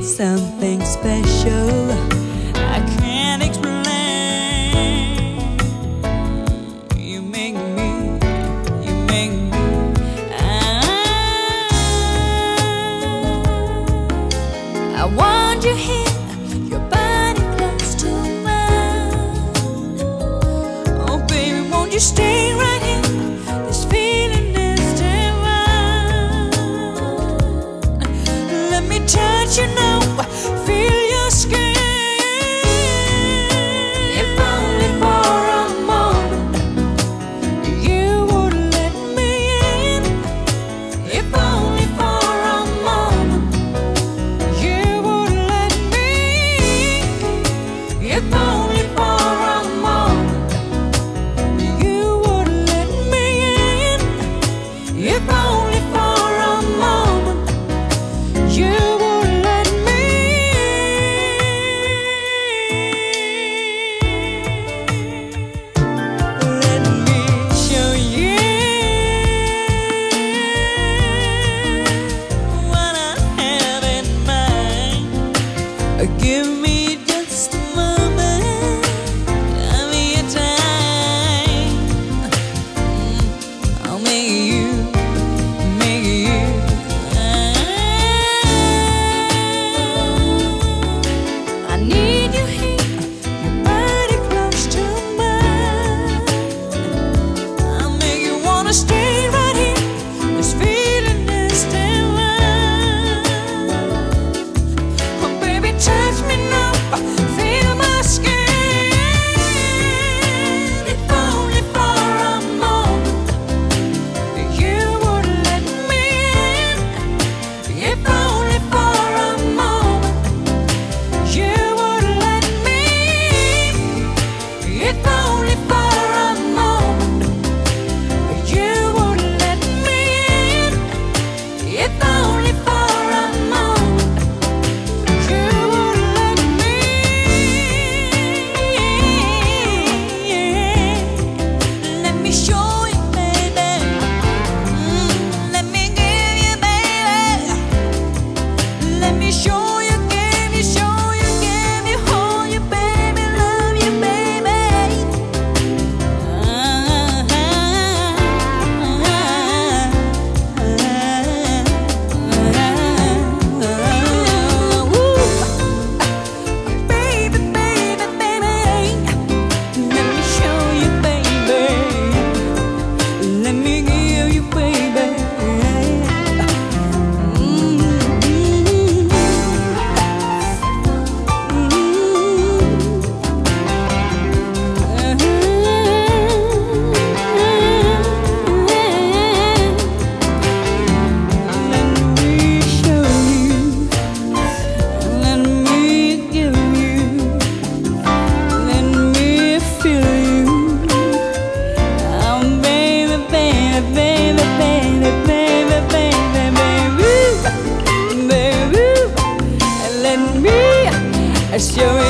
something special I can't explain. You make me I want you here, your body close to mine. Oh baby, won't you stay right here? This feeling is divine. Let me touch you now, feel your skin. If only for a moment you would let me in. If only for a moment you would let me. If only for a moment you would let me in. If only for a moment you would let me. Let me show you what I have in mind. Give me just a moment of your time. I'll make you. I need you here, your body close to mine. I'll make you wanna stay right here. This feeling is divine. Oh baby, touch me now, feel my skin. If only for a moment you would let me in. If only for a moment you would let me. If only for a moment you would let me in. If only for a moment you would let me. Let me show you, baby. Let me give you, baby. Let me show you, give you, hold you, baby, love you, baby. Baby, baby, baby. Let me show you, baby. Let me give you, baby. Let me show you. Let me give you. Let me feel you. Oh baby, baby, baby, baby, baby, baby, baby, baby. Let me show you.